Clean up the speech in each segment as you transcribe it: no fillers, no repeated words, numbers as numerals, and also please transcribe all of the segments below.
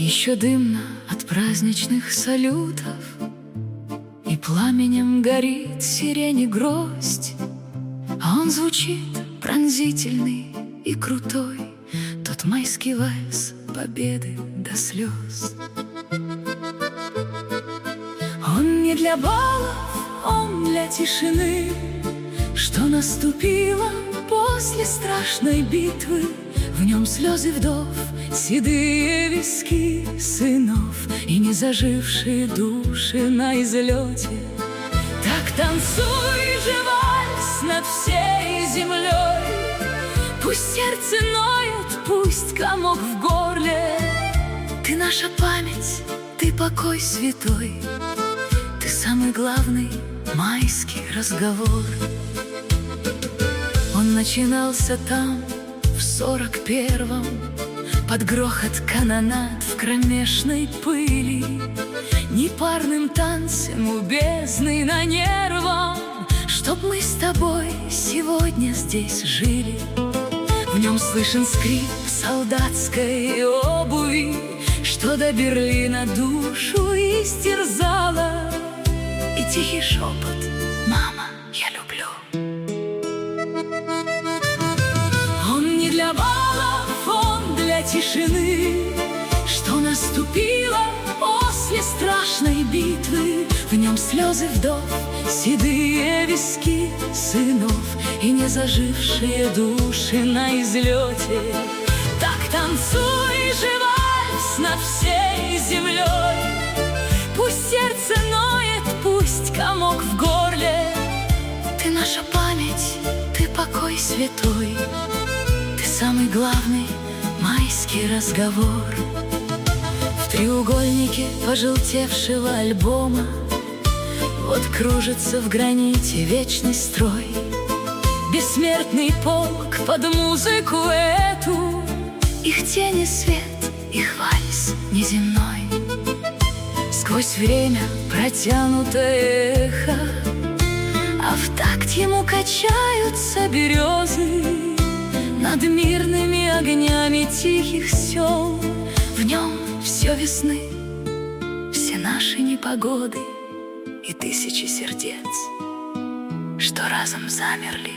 Еще дымно от праздничных салютов, и пламенем горит сирени гроздь, а он звучит пронзительный и крутой, тот майский вальс победы до слез. Он не для балов, он для тишины, что наступило после страшной битвы. В нем слезы вдов, седые виски сынов и не зажившие души на излете. Так танцуй же вальс над всей землей, пусть сердце ноет, пусть комок в горле. Ты наша память, ты покой святой, ты самый главный майский разговор. Он начинался там, в 41-м, под грохот канонад в кромешной пыли, непарным танцем у бездны на нервах, чтоб мы с тобой сегодня здесь жили. В нем слышен скрип солдатской обуви, что до Берлина душу истерзала, и тихий шепот: «Мама, я люблю». Он не для балов, он для тишины, что наступило после страшной битвы. В нем слезы вдов, седые виски сынов и не зажившие души на излете. Так танцуй же вальс над всей землей, пусть сердце ноет, пусть комок в горле. Ты наша память, ты покой святой, ты самый главный майский разговор. В треугольнике пожелтевшего альбома вот кружится в граните вечный строй, бессмертный полк под музыку эту, их тени свет, их вальс неземной. Сквозь время протянутое эхо, а в такт ему качаются березы над мирными огнями тихих сел. В нем все весны, все наши непогоды и тысячи сердец, что разом замерли.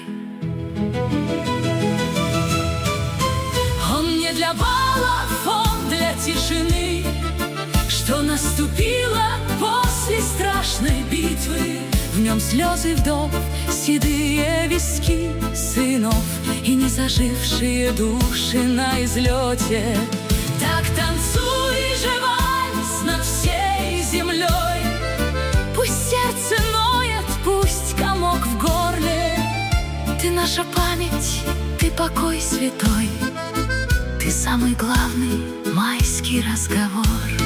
Он не для балов, он для тишины, что наступило после страшной битвы. В нем слезы вдов, седые виски сынов и не зажившие души на излете. Так танцуй же вальс над всей землей, пусть сердце ноет, пусть комок в горле. Ты наша память, ты покой святой, ты самый главный майский разговор.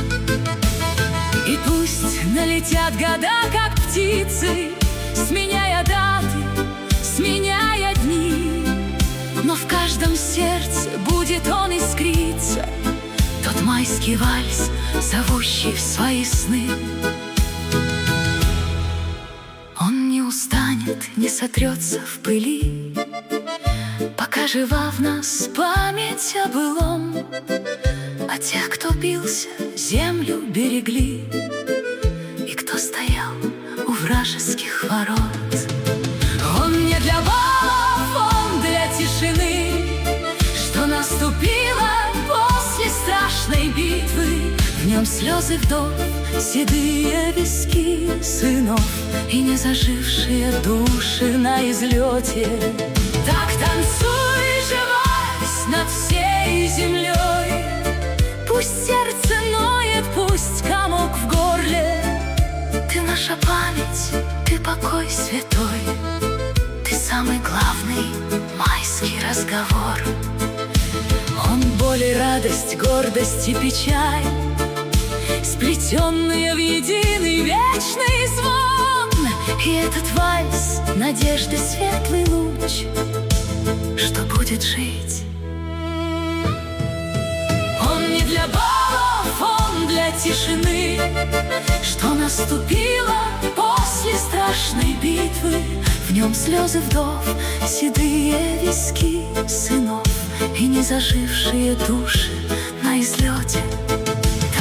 И пусть налетят года, как птицы, сменяя даты, сменяя дни, но в каждом сердце будет он искриться, тот майский вальс, зовущий в свои сны. Он не устанет, не сотрется в пыли, пока жива в нас память о былом, о тех, кто бился, землю берегли, и кто стоял у вражеских ворот. Он не для балов, он для тишины, что наступило после страшной битвы. В нем слезы вдов, седые виски сынов и не зажившие души на излете. Так танцуй же вальс над всей землей, пусть сердце ноет, пусть комок в горле. Ты наша память, ты покой святой, ты самый главный майский разговор. Он боль и радость, гордость и печаль, сплетенные в единый вечный звон. И этот вальс — надежды, светлый луч, что будет жить. Он не для балов, он для тишины, что наступило после страшной битвы. В нем слезы вдов, седые виски сынов и не зажившие души на излете.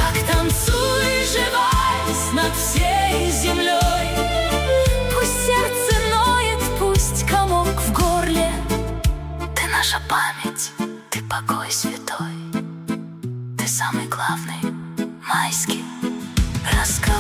память, ты покой святой, ты самый главный майский раскол.